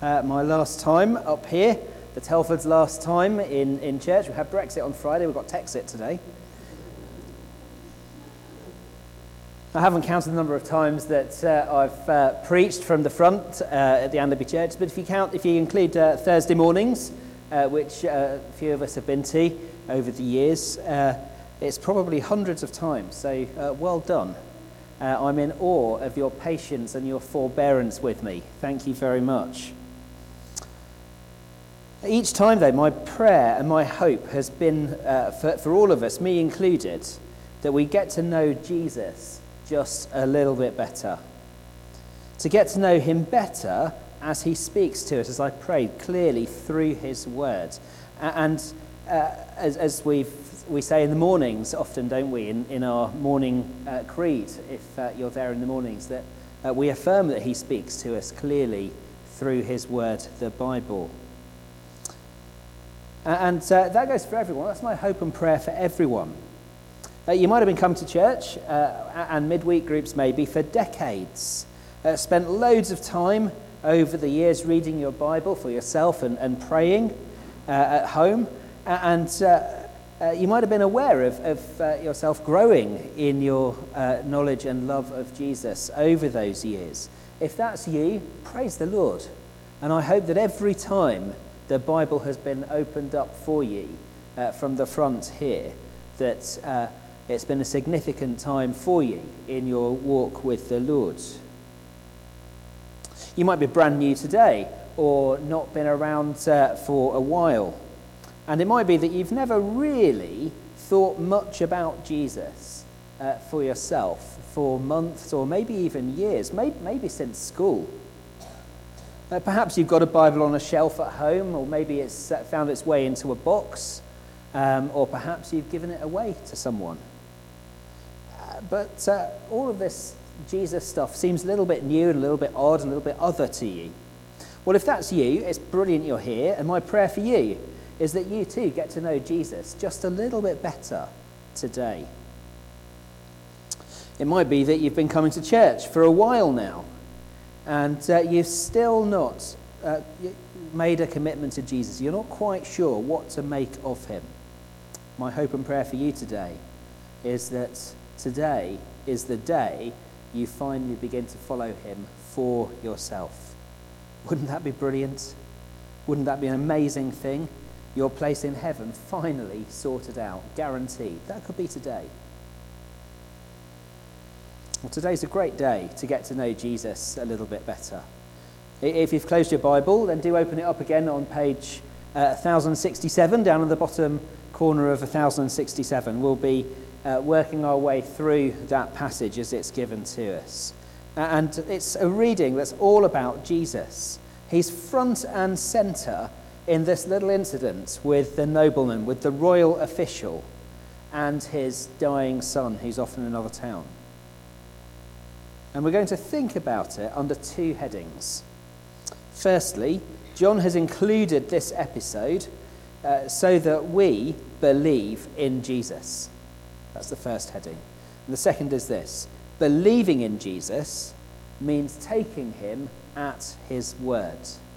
My last time up here, the Telford's last time in church. We had Brexit on Friday, we've got Texit today. I haven't counted the number of times that I've preached from the front at the Anlaby Church, but if you include Thursday mornings, which a few of us have been to over the years, it's probably hundreds of times, so well done. I'm in awe of your patience and your forbearance with me. Thank you very much. Each time, though, my prayer and my hope has been, for all of us, me included, that we get to know Jesus just a little bit better. To get to know him better as he speaks to us, as I prayed, clearly through his word. And as we say in the mornings often, don't we, in our morning creed, if you're there in the mornings, that we affirm that he speaks to us clearly through his word, the Bible. And that goes for everyone. That's my hope and prayer for everyone. You might have been coming to church and midweek groups maybe for decades. Spent loads of time over the years reading your Bible for yourself and praying at home. And you might have been aware of yourself growing in your knowledge and love of Jesus over those years. If that's you, praise the Lord. And I hope that every time the Bible has been opened up for you from the front here, that it's been a significant time for you in your walk with the Lord. You might be brand new today or not been around for a while. And it might be that you've never really thought much about Jesus for yourself for months or maybe even years, maybe since school. Perhaps you've got a Bible on a shelf at home, or maybe it's found its way into a box, or perhaps you've given it away to someone. But all of this Jesus stuff seems a little bit new and a little bit odd and a little bit other to you. Well, if that's you, it's brilliant you're here, and my prayer for you is that you too get to know Jesus just a little bit better today. It might be that you've been coming to church for a while now, and you've still not made a commitment to Jesus. You're not quite sure what to make of him. My hope and prayer for you today is that today is the day you finally begin to follow him for yourself. Wouldn't that be brilliant? Wouldn't that be an amazing thing? Your place in heaven finally sorted out, guaranteed. That could be today. Well, today's a great day to get to know Jesus a little bit better. If you've closed your Bible, then do open it up again on page 1067, down at the bottom corner of 1067. We'll be working our way through that passage as it's given to us. And it's a reading that's all about Jesus. He's front and centre in this little incident with the nobleman, with the royal official, and his dying son, who's off in another town. And we're going to think about it under two headings. Firstly, John has included this episode so that we believe in Jesus. That's the first heading. And the second is this: believing in Jesus means taking him at his word.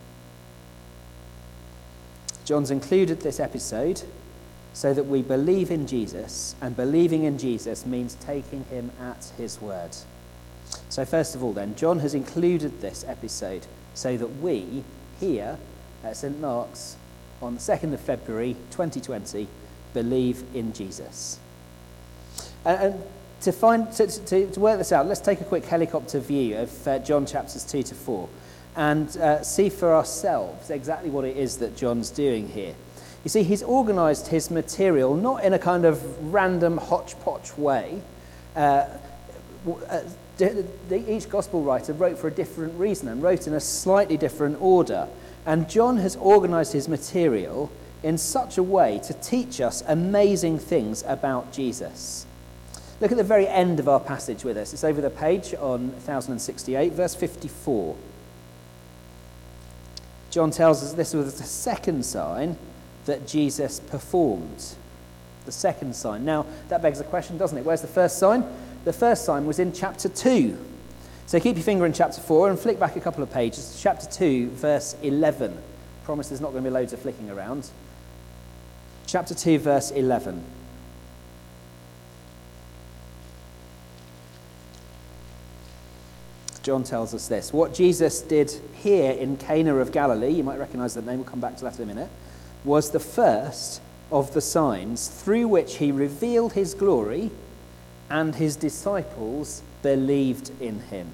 John's included this episode so that we believe in Jesus, and believing in Jesus means taking him at his word. So first of all then, John has included this episode so that we here at St Mark's on the 2nd of February 2020 believe in Jesus. And to work this out, let's take a quick helicopter view of John chapters 2 to 4 and see for ourselves exactly what it is that John's doing here. You see, he's organised his material not in a kind of random hodgepodge way. Each gospel writer wrote for a different reason and wrote in a slightly different order. And John has organised his material in such a way to teach us amazing things about Jesus. Look at the very end of our passage with us. It's over the page on 1068, verse 54. John tells us this was the second sign that Jesus performed. The second sign. Now, that begs the question, doesn't it? Where's the first sign? The first sign was in chapter 2. So keep your finger in chapter 4 and flick back a couple of pages. Chapter 2, verse 11. Promise there's not going to be loads of flicking around. Chapter 2, verse 11. John tells us this. What Jesus did here in Cana of Galilee, you might recognise that name, we'll come back to that in a minute, was the first of the signs through which he revealed his glory, and his disciples believed in him.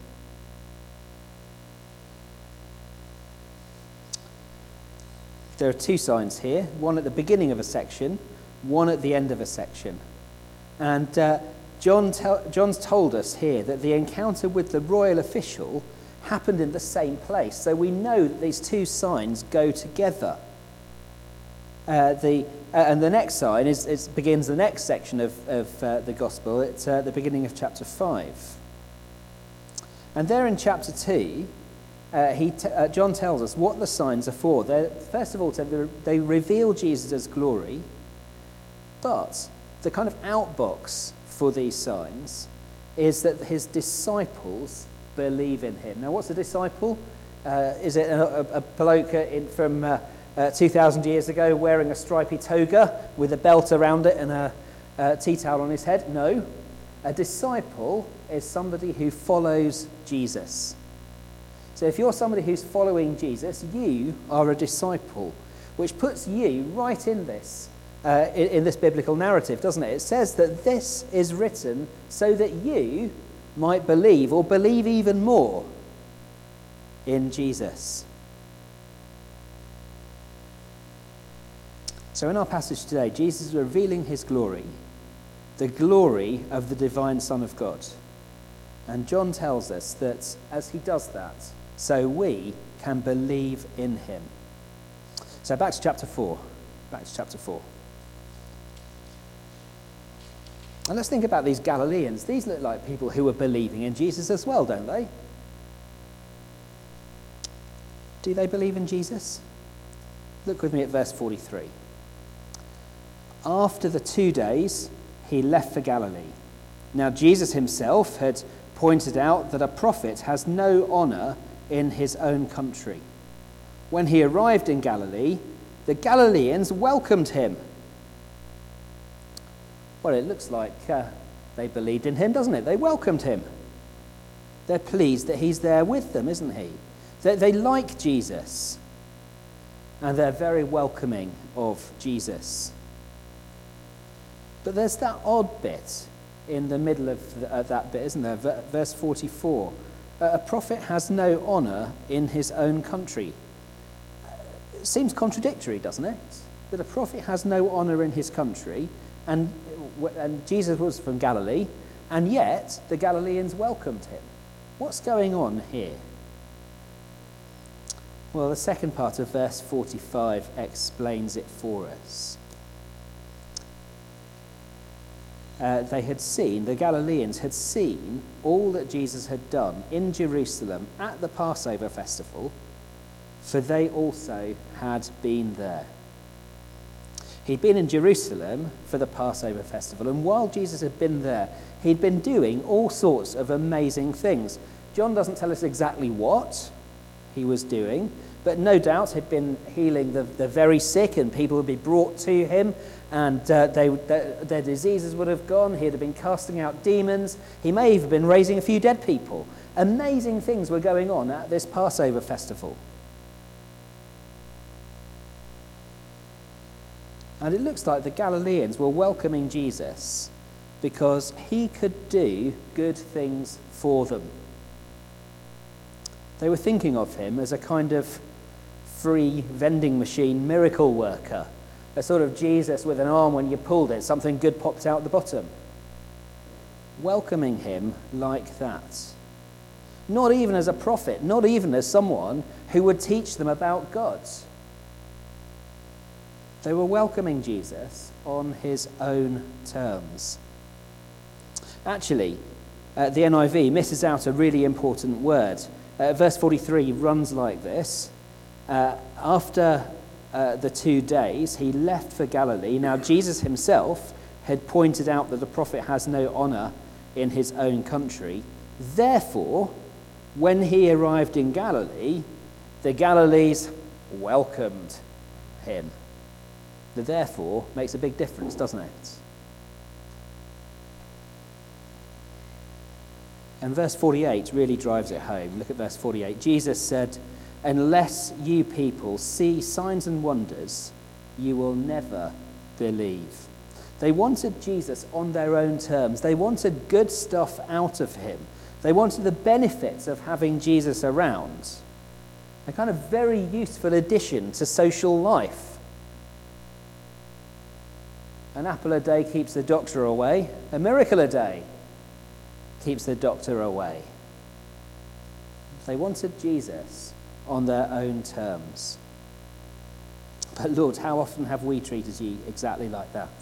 There are two signs here, one at the beginning of a section, one at the end of a section. And John's told us here that the encounter with the royal official happened in the same place. So we know that these two signs go together. And the next sign begins the next section of the Gospel. It's the beginning of chapter 5. And there in chapter 2, John tells us what the signs are for. First of all, they reveal Jesus' glory, but the kind of outbox for these signs is that his disciples believe in him. Now, what's a disciple? Is it a bloke from 2,000 years ago wearing a stripy toga with a belt around it and a tea towel on his head? No. A disciple is somebody who follows Jesus. So if you're somebody who's following Jesus, you are a disciple, which puts you right in this biblical narrative, doesn't it? It says that this is written so that you might believe, or believe even more, in Jesus. So in our passage today, Jesus is revealing his glory, the glory of the divine Son of God. And John tells us that as he does that, so we can believe in him. So back to chapter 4. And let's think about these Galileans. These look like people who were believing in Jesus as well, don't they? Do they believe in Jesus? Look with me at verse 43. After the 2 days, he left for Galilee. Now Jesus himself had pointed out that a prophet has no honour in his own country. When he arrived in Galilee, the Galileans welcomed him. Well, it looks like they believed in him, doesn't it? They welcomed him. They're pleased that he's there with them, isn't he? They like Jesus. And they're very welcoming of Jesus. But there's that odd bit in the middle of that bit, isn't there? Verse 44. A prophet has no honour in his own country. It seems contradictory, doesn't it? That a prophet has no honour in his country, and Jesus was from Galilee, and yet the Galileans welcomed him. What's going on here? Well, the second part of verse 45 explains it for us. The Galileans had seen all that Jesus had done in Jerusalem at the Passover festival, for they also had been there. He'd been in Jerusalem for the Passover festival, and while Jesus had been there, he'd been doing all sorts of amazing things. John doesn't tell us exactly what he was doing, but no doubt he'd been healing the very sick, and people would be brought to him, and their diseases would have gone. He'd have been casting out demons. He may have been raising a few dead people. Amazing things were going on at this Passover festival. And it looks like the Galileans were welcoming Jesus because he could do good things for them. They were thinking of him as a kind of free vending machine miracle worker, a sort of Jesus with an arm when you pulled it, something good popped out the bottom. Welcoming him like that. Not even as a prophet, not even as someone who would teach them about God. They were welcoming Jesus on his own terms. Actually, the NIV misses out a really important word. Verse 43 runs like this. After the 2 days, he left for Galilee. Now, Jesus himself had pointed out that the prophet has no honour in his own country. Therefore, when he arrived in Galilee, the Galilees welcomed him. The therefore makes a big difference, doesn't it? And verse 48 really drives it home. Look at verse 48. Jesus said, "Unless you people see signs and wonders, you will never believe." They wanted Jesus on their own terms. They wanted good stuff out of him. They wanted the benefits of having Jesus around. A kind of very useful addition to social life. An apple a day keeps the doctor away. A miracle a day keeps the doctor away. They wanted Jesus on their own terms. But Lord, how often have we treated you exactly like that?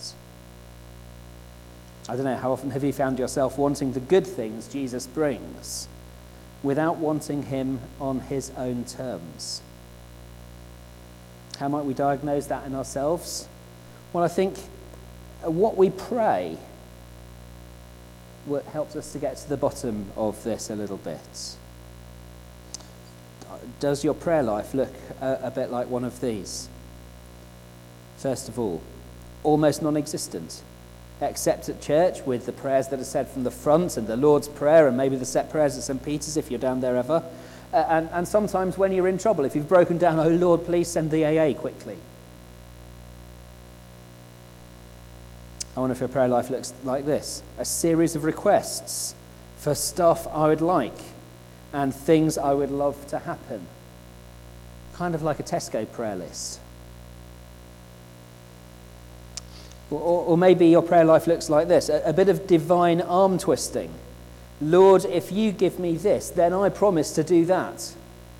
I don't know, how often have you found yourself wanting the good things Jesus brings without wanting him on his own terms? How might we diagnose that in ourselves? Well, I think what we pray helps us to get to the bottom of this a little bit. Does your prayer life look a bit like one of these? First of all, almost non-existent. Except at church with the prayers that are said from the front and the Lord's Prayer and maybe the set prayers at St. Peter's if you're down there ever. And sometimes when you're in trouble, if you've broken down, "Oh Lord, please send the AA quickly." I wonder if your prayer life looks like this. A series of requests for stuff I would like and things I would love to happen. Kind of like a Tesco prayer list. Or maybe your prayer life looks like this, a bit of divine arm twisting. "Lord, if you give me this, then I promise to do that."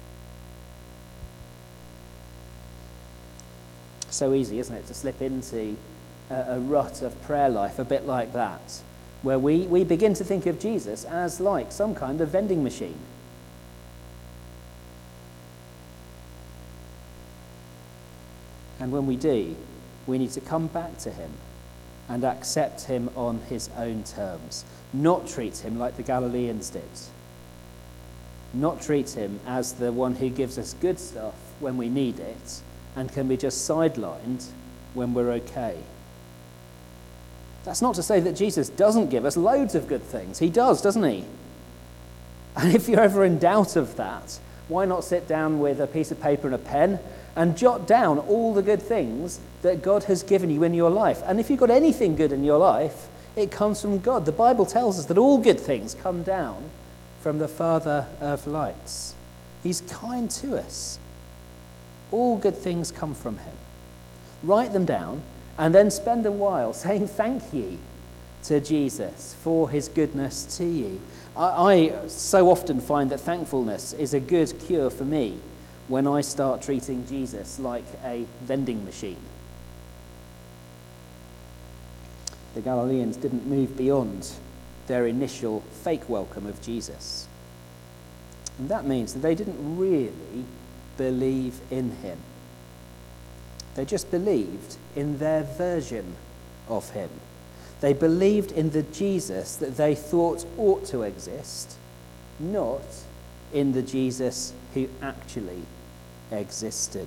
So easy, isn't it, to slip into a rut of prayer life a bit like that, where we begin to think of Jesus as like some kind of vending machine. And when we do, we need to come back to him and accept him on his own terms. Not treat him like the Galileans did. Not treat him as the one who gives us good stuff when we need it and can be just sidelined when we're okay. That's not to say that Jesus doesn't give us loads of good things. He does, doesn't he? And if you're ever in doubt of that, why not sit down with a piece of paper and a pen and jot down all the good things that God has given you in your life? And if you've got anything good in your life, it comes from God. The Bible tells us that all good things come down from the Father of lights. He's kind to us. All good things come from him. Write them down and then spend a while saying thank you to Jesus for his goodness to you. I so often find that thankfulness is a good cure for me when I start treating Jesus like a vending machine. The Galileans didn't move beyond their initial fake welcome of Jesus. And that means that they didn't really believe in him. They just believed in their version of him. They believed in the Jesus that they thought ought to exist, not in the Jesus who actually existed.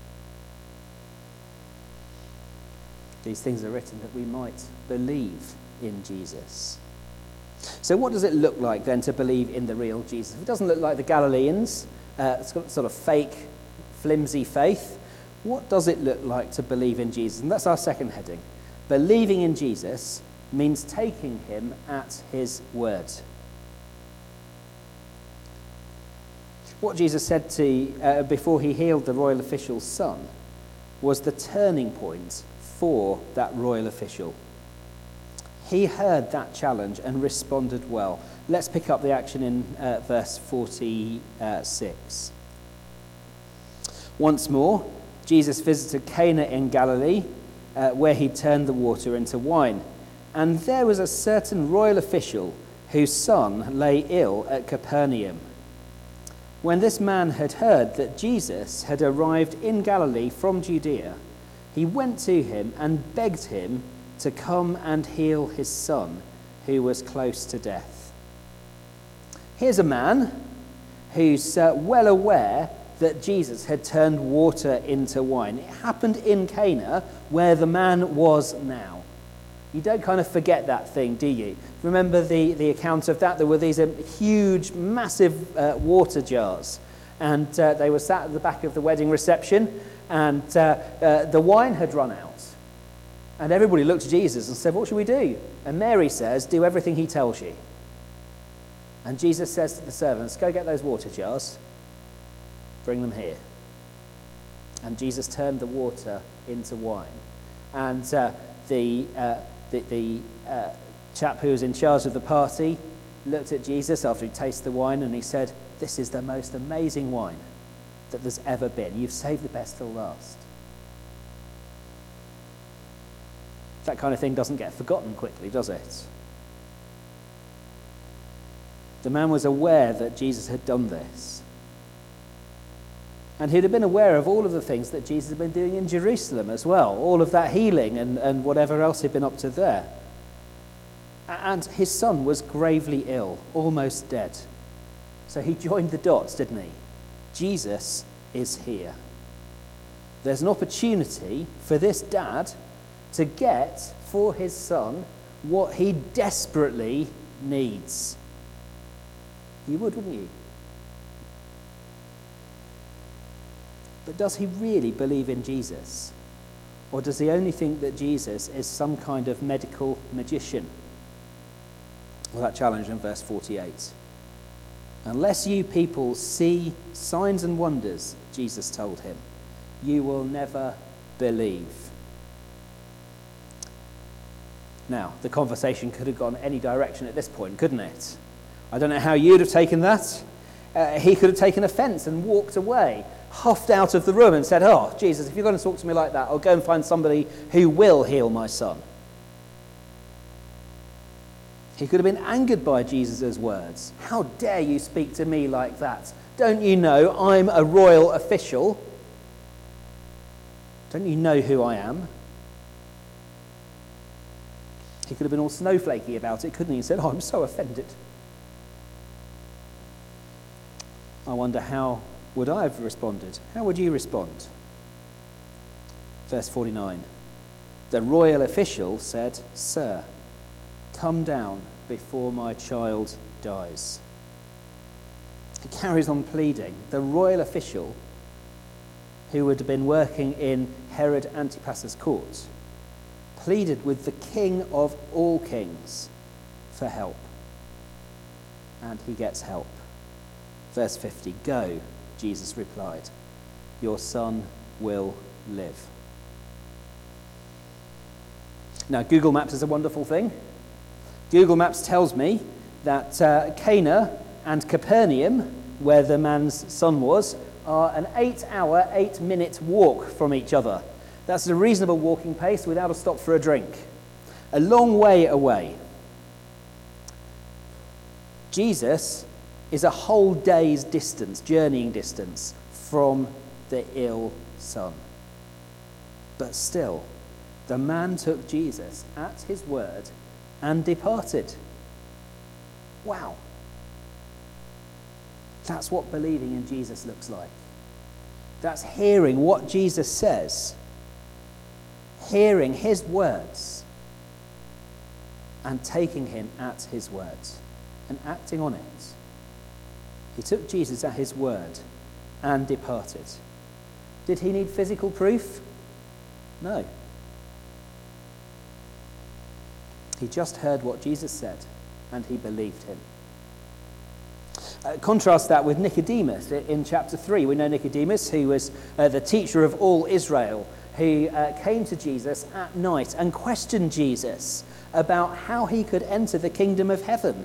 These things are written that we might believe in Jesus. So what does it look like then to believe in the real Jesus? If it doesn't look like the Galileans, it's got sort of fake, flimsy faith, what does it look like to believe in Jesus? And that's our second heading. Believing in Jesus means taking him at his word. What Jesus said before he healed the royal official's son was the turning point for that royal official. He heard that challenge and responded well. Let's pick up the action in verse 46. Once more, Jesus visited Cana in Galilee, where he turned the water into wine. And there was a certain royal official whose son lay ill at Capernaum. When this man had heard that Jesus had arrived in Galilee from Judea, he went to him and begged him to come and heal his son, who was close to death. Here's a man who's well aware that Jesus had turned water into wine. It happened in Cana, where the man was now. You don't kind of forget that thing, do you? Remember the account of that? There were these huge, massive water jars, and they were sat at the back of the wedding reception, and the wine had run out. And everybody looked at Jesus and said, "What should we do?" And Mary says, "Do everything he tells you." And Jesus says to the servants, "Go get those water jars, bring them here." And Jesus turned the water into wine. And the chap who was in charge of the party looked at Jesus after he tasted the wine, and he said, "This is the most amazing wine that there's ever been. You've saved the best till last." That kind of thing doesn't get forgotten quickly, does it? The man was aware that Jesus had done this. And he'd have been aware of all of the things that Jesus had been doing in Jerusalem as well, all of that healing and whatever else he'd been up to there. And his son was gravely ill, almost dead. So he joined the dots, didn't he? Jesus is here. There's an opportunity for this dad to get for his son what he desperately needs. You would, wouldn't you? But does he really believe in Jesus? Or does he only think that Jesus is some kind of medical magician? Well, that challenge in verse 48. "Unless you people see signs and wonders," Jesus told him, "you will never believe." Now, the conversation could have gone any direction at this point, couldn't it? I don't know how you'd have taken that. He could have taken offence and walked away, huffed out of the room and said, "Oh, Jesus, if you're going to talk to me like that, I'll go and find somebody who will heal my son." He could have been angered by Jesus' words. "How dare you speak to me like that? Don't you know I'm a royal official? Don't you know who I am?" He could have been all snowflakey about it, couldn't he? He said, "Oh, I'm so offended." I wonder, how would I have responded? How would you respond? Verse 49. The royal official said, "Sir, come down before my child dies." He carries on pleading. The royal official, who had been working in Herod Antipas's court, pleaded with the king of all kings for help. And he gets help. Verse 50, "Go," Jesus replied, "your son will live." Now, Google Maps is a wonderful thing. Google Maps tells me that Cana and Capernaum, where the man's son was, are an 8-hour, 8-minute walk from each other. That's a reasonable walking pace without a stop for a drink. A long way away. Jesus is a whole day's distance, journeying distance, from the ill son. But still, the man took Jesus at his word and departed. Wow. That's what believing in Jesus looks like. That's hearing what Jesus says, hearing his words, and taking him at his words and acting on it. He took Jesus at his word and departed. Did he need physical proof? No. He just heard what Jesus said and he believed him. Contrast that with Nicodemus in chapter 3. We know Nicodemus, who was the teacher of all Israel, who came to Jesus at night and questioned Jesus about how he could enter the kingdom of heaven.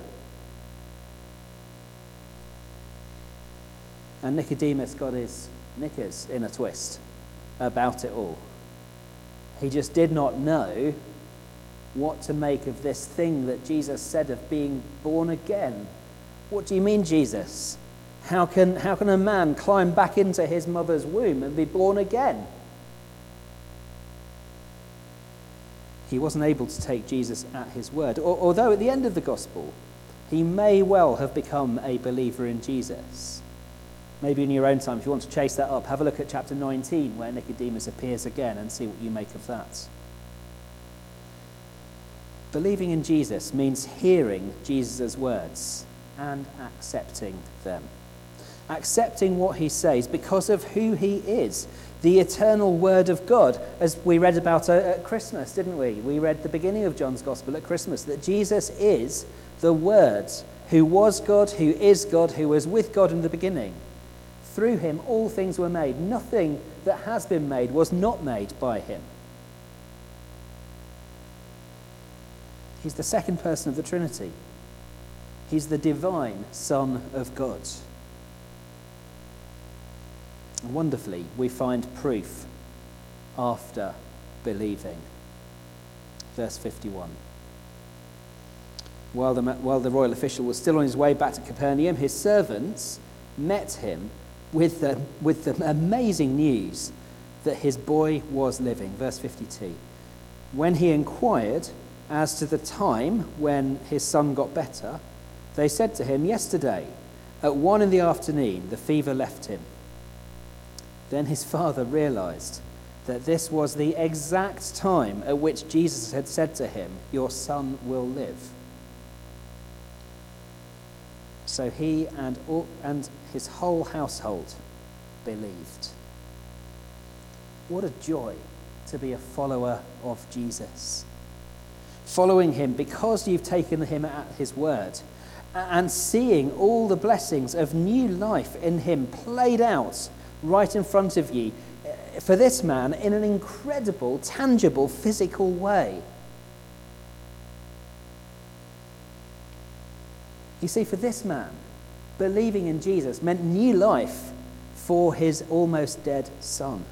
And Nicodemus got his knickers in a twist about it all. He just did not know what to make of this thing that Jesus said of being born again. What do you mean, Jesus? How can a man climb back into his mother's womb and be born again? He wasn't able to take Jesus at his word. Although at the end of the gospel, he may well have become a believer in Jesus. Maybe in your own time, if you want to chase that up, have a look at chapter 19, where Nicodemus appears again, and see what you make of that. Believing in Jesus means hearing Jesus' words and accepting them. Accepting what he says because of who he is, the eternal Word of God, as we read about at Christmas, didn't we? We read the beginning of John's Gospel at Christmas, that Jesus is the Word, who was God, who is God, who was with God in the beginning. Through him all things were made. Nothing that has been made was not made by him. He's the second person of the Trinity. He's the divine Son of God. And wonderfully, we find proof after believing. Verse 51. While the royal official was still on his way back to Capernaum, his servants met him with the amazing news that his boy was living. Verse 52. When he inquired as to the time when his son got better, they said to him, "Yesterday, at 1 PM, the fever left him." Then his father realized that this was the exact time at which Jesus had said to him, "Your son will live." So he and his whole household believed. What a joy to be a follower of Jesus. Following him because you've taken him at his word, and seeing all the blessings of new life in him played out right in front of you, for this man, in an incredible, tangible, physical way. You see, for this man, believing in Jesus meant new life for his almost dead son.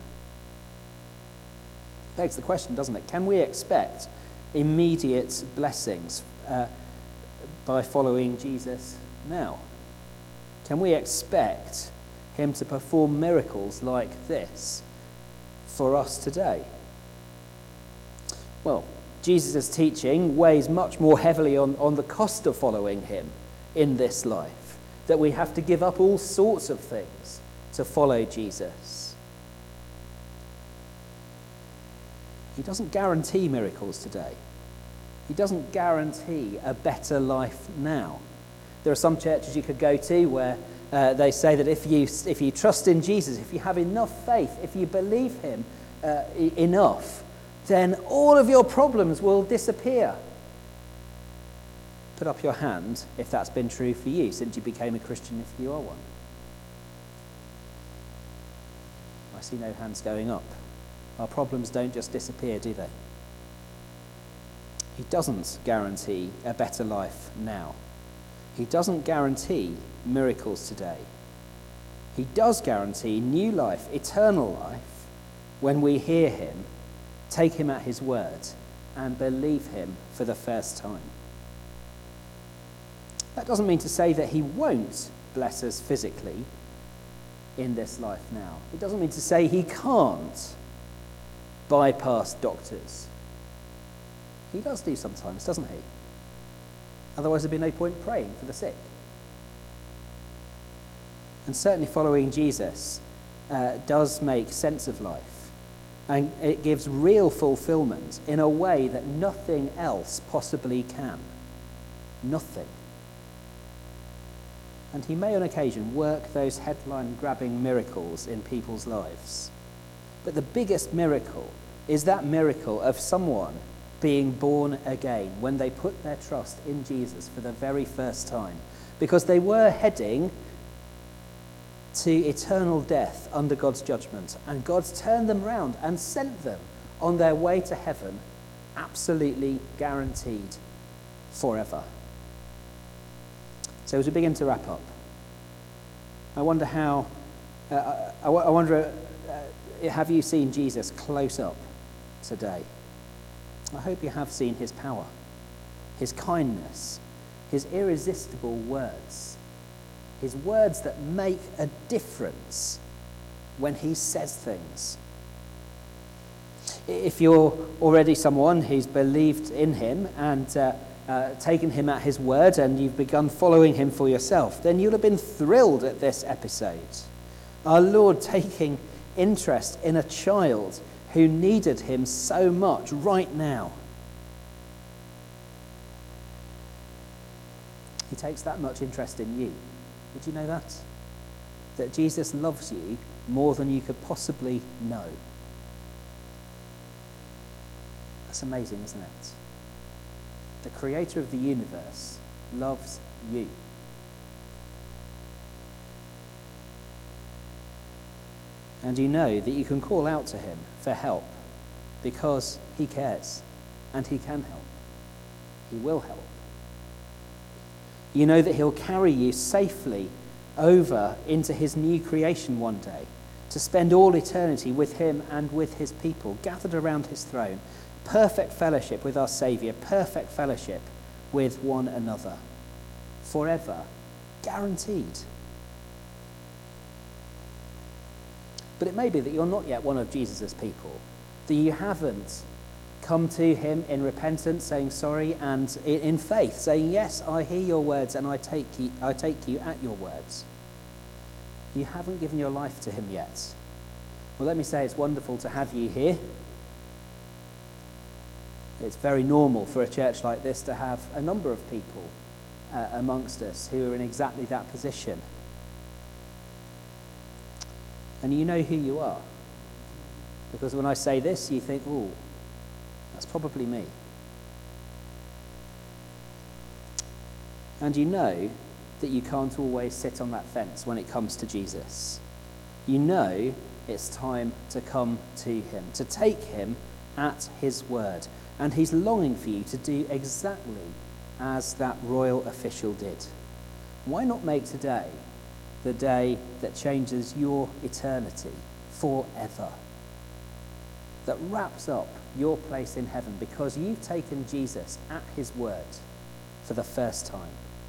Begs the question, doesn't it? Can we expect immediate blessings by following Jesus now? Can we expect him to perform miracles like this for us today? Well, Jesus' teaching weighs much more heavily on the cost of following him in this life, that we have to give up all sorts of things to follow Jesus. He doesn't guarantee miracles today. He doesn't guarantee a better life now. There are some churches you could go to where they say that if you trust in Jesus, if you have enough faith, if you believe him enough, then all of your problems will disappear. Put up your hand if that's been true for you since you became a Christian, if you are one. I see no hands going up. Our problems don't just disappear, do they? He doesn't guarantee a better life now. He doesn't guarantee miracles today. He does guarantee new life, eternal life, when we hear him, take him at his word, and believe him for the first time. That doesn't mean to say that he won't bless us physically in this life now. It doesn't mean to say he can't bypass doctors. He does do sometimes, doesn't he? Otherwise there'd be no point praying for the sick. And certainly following Jesus does make sense of life. And it gives real fulfillment in a way that nothing else possibly can. Nothing. And he may on occasion work those headline-grabbing miracles in people's lives. But the biggest miracle is that miracle of someone being born again when they put their trust in Jesus for the very first time. Because they were heading to eternal death under God's judgment. And God's turned them round and sent them on their way to heaven, absolutely guaranteed forever. So as we begin to wrap up, I wonder have you seen Jesus close up today? I hope you have seen his power, his kindness, his irresistible words, his words that make a difference when he says things. If you're already someone who's believed in him and taken him at his word and you've begun following him for yourself, then you'll have been thrilled at this episode. Our Lord taking interest in a child who needed him so much right now. He takes that much interest in you. Did you know that? That Jesus loves you more than you could possibly know. That's amazing, isn't it? The creator of the universe loves you. And you know that you can call out to him for help because he cares and he can help. He will help. You know that he'll carry you safely over into his new creation one day to spend all eternity with him and with his people, gathered around his throne. Perfect fellowship with our Saviour, perfect fellowship with one another. Forever, guaranteed. But it may be that you're not yet one of Jesus' people, that you haven't come to him in repentance, saying sorry, and in faith, saying, yes, I hear your words and I take you at your words. You haven't given your life to him yet. Well, let me say it's wonderful to have you here. It's very normal for a church like this to have a number of people amongst us who are in exactly that position. And you know who you are. Because when I say this, you think, oh, that's probably me. And you know that you can't always sit on that fence when it comes to Jesus. You know it's time to come to him, to take him at his word. And he's longing for you to do exactly as that royal official did. Why not make today the day that changes your eternity forever? That wraps up your place in heaven because you've taken Jesus at his word for the first time.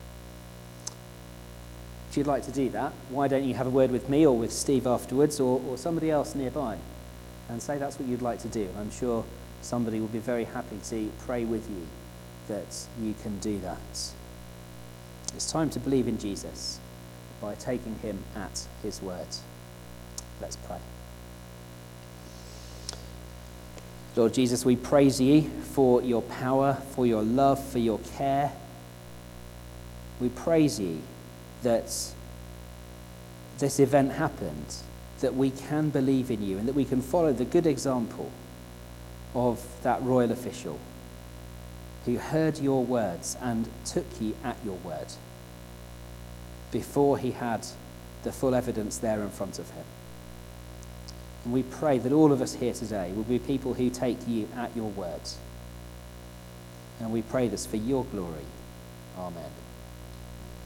If you'd like to do that, why don't you have a word with me or with Steve afterwards or somebody else nearby and say that's what you'd like to do. I'm sure somebody will be very happy to pray with you that you can do that. It's time to believe in Jesus by taking him at his word. Let's pray. Lord Jesus, we praise you for your power, for your love, for your care. We praise you that this event happened, that we can believe in you and that we can follow the good example of that royal official who heard your words and took you at your word before he had the full evidence there in front of him. And we pray that all of us here today will be people who take you at your word. And we pray this for your glory. Amen.